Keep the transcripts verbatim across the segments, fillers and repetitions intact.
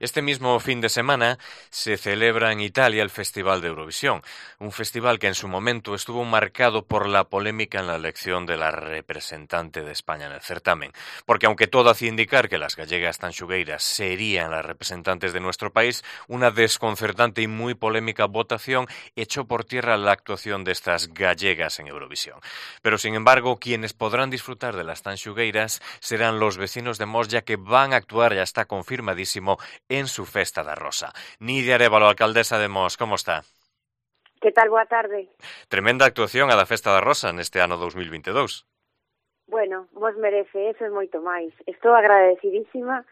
Este mismo fin de semana se celebra en Italia el Festival de Eurovisión, un festival que en su momento estuvo marcado por la polémica en la elección de la representante de España en el certamen, porque aunque todo hacía indicar que las gallegas tanxugueiras serían las representantes de nuestro país, una desconcertante y muy polémica votación echó por tierra la actuación de estas gallegas en Eurovisión. Pero sin embargo, quienes podrán disfrutar de las tanxugueiras serán los vecinos de Mos, ya que van a actuar, ya está confirmadísimo, en su Festa da Rosa. Nidia Arévalo, alcaldesa de Mos, como está? Que tal? Boa tarde. Tremenda actuación a da Festa da Rosa neste ano dos mil vinte e dous. Bueno, Mos merece eso e moito máis. Estou agradecidísima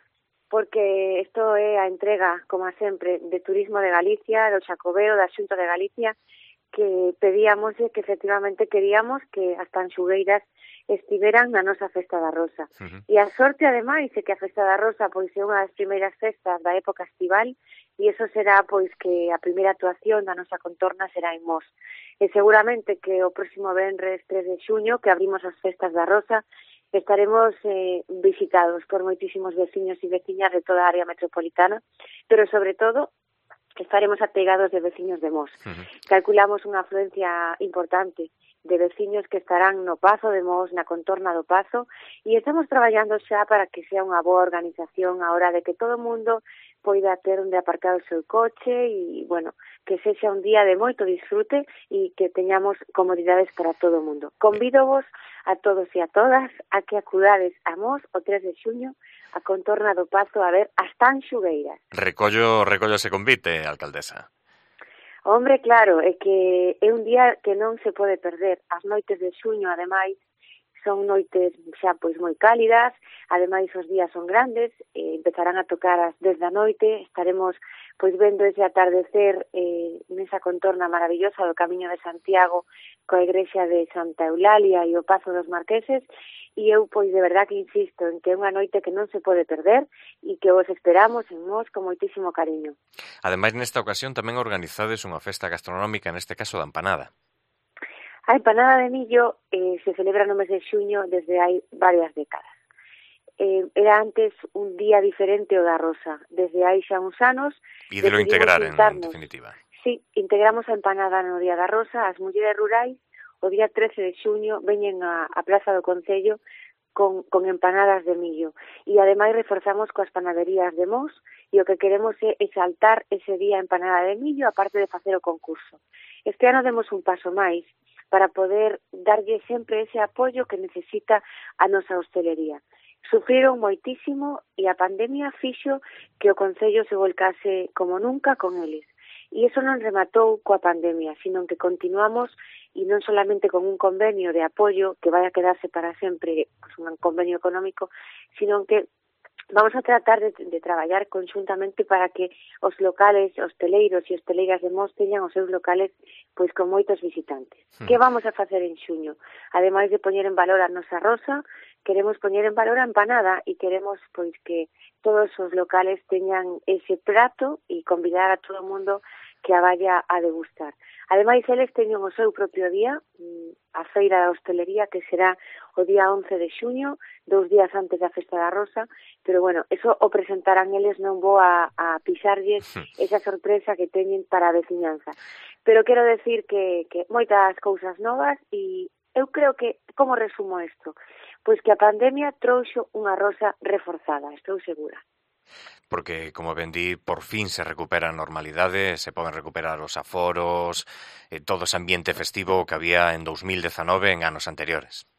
porque isto é a entrega, como sempre, de Turismo de Galicia, do Xacobeo, da Xunta de Galicia, que pedíamos e que efectivamente queríamos que as tanxugueiras estiveran na nosa Festa da Rosa. Uh-huh. E a sorte, ademais, é que a Festa da Rosa pois é unha das primeiras festas da época estival e eso será pois que a primeira actuación da nosa contorna será en Mos. E seguramente que o próximo venres tres de xuño, que abrimos as Festas da Rosa, estaremos eh, visitados por moitísimos veciños e veciñas de toda a área metropolitana, pero sobre todo estaremos apegados de veciños de Mos. Uh-huh. Calculamos unha afluencia importante de veciños que estarán no Pazo de Mos, na contorna do Pazo, e estamos traballando xa para que sea unha boa organización a hora de que todo o mundo poida ter onde aparcar o seu coche e, bueno, que sexa un día de moito disfrute e que teñamos comodidades para todo o mundo. Convídovos a todos e a todas a que acudades a Mos o tres de xuño a contorna do Pazo a ver as tanxugueiras. Recollo, recollo ese convite, alcaldesa. Hombre, claro, é que é un día que non se pode perder. As noites de xuño, ademais, son noites xa pois moi cálidas, ademais os días son grandes, eh, empezarán a tocar as dez da noite, estaremos pois vendo ese atardecer eh, nesa contorna maravillosa do Camiño de Santiago coa igrexa de Santa Eulalia e o Pazo dos Marqueses, e eu pois de verdad que insisto en que é unha noite que non se pode perder e que vos esperamos en Mos con moitísimo cariño. Ademais, nesta ocasión tamén organizades unha festa gastronómica, neste caso da empanada. A empanada de millo eh, se celebra no mes de xuño desde hai varias décadas. Eh, era antes un día diferente o da Rosa. Desde hai xa uns anos... E de lo integrar, en definitiva. Sí, integramos a empanada no día da Rosa. As mulleres rurais, o día trece de xuño, veñen a, a Praza do Concello con, con empanadas de millo. E ademais reforzamos coas panaderías de Mos e o que queremos é exaltar ese día a empanada de millo, aparte de facer o concurso. Este ano demos un paso máis para poder darlle sempre ese apoio que necesita a nosa hostelería. Sufriron moitísimo e a pandemia fixo que o Concello se volcase como nunca con eles. E iso non rematou coa pandemia, sino que continuamos e non solamente con un convenio de apoio que vai a quedarse para sempre, pues, un convenio económico, sino que vamos a tratar de, de traballar conjuntamente para que os locales, hosteleiros e hosteleiras de Mos teñan os seus locales pois con moitos visitantes. Hmm. Que vamos a facer en xuño? Ademais de poñer en valor a nosa rosa, queremos poñer en valor a empanada e queremos pois que todos os locales teñan ese prato e convidar a todo o mundo que a vaya a degustar. Ademais, eles teñen o seu propio día, a Feira da Hostelería, que será o día once de xuño, dous días antes da Festa da Rosa, pero, bueno, eso o presentarán eles, non vou a, a pisarlles esa sorpresa que teñen para a veciñanza. Pero quero decir que, que moitas cousas novas e eu creo que, como resumo isto? Pois que a pandemia trouxo unha rosa reforzada, estou segura. Porque, como ben di, por fin se recupera a normalidade, se poden recuperar os aforos, eh, todo ese ambiente festivo que había en dos mil dezanove en anos anteriores.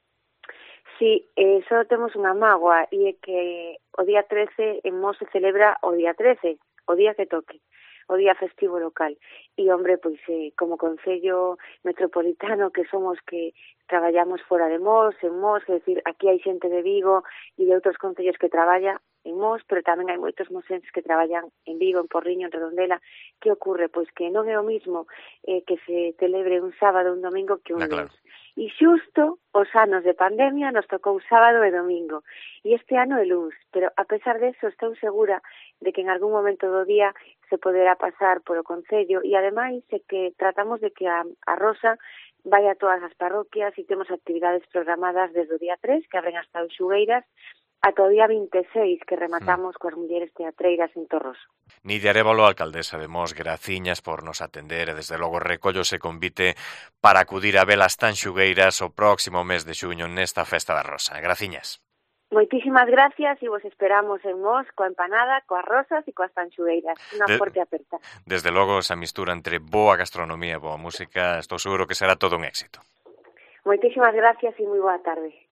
Sí, eh, só temos unha mágoa, e é que o día trece en Mos se celebra o día trece, o día que toque, o día festivo local. E, hombre, pois, eh, como Concello Metropolitano que somos que traballamos fora de Mos, en Mos, é dicir, aquí hai xente de Vigo e de outros concellos que traballa en Mos, pero tamén hai moitos mosenses que traballan en Vigo, en Porriño, en Redondela. Que ocorre? Pois que non é o mismo eh, que se celebre un sábado ou un domingo que un claro. lunes. E xusto os anos de pandemia nos tocou sábado e domingo. E este ano é luz, pero a pesar de eso estou segura de que en algún momento do día se poderá pasar por o Concello e ademais é que tratamos de que a, a Rosa vai a todas as parroquias e temos actividades programadas desde o día tres, que abren as tanxugueiras, ata o día vinte e seis que rematamos mm. coas mulleres teatreiras en Torroso. Nidia Arévalo, alcaldesa de Mos, graciñas por nos atender e desde logo recollo se convite para acudir a velas tan xugueiras o próximo mes de xuño nesta Festa da Rosa. Graciñas. Moitísimas gracias e vos esperamos en Mos coa empanada, coas rosas e coas tanxugueiras. Unha de, forte aperta. Desde logo, esa mistura entre boa gastronomía e boa música, estou seguro que será todo un éxito. Moitísimas gracias e moi boa tarde.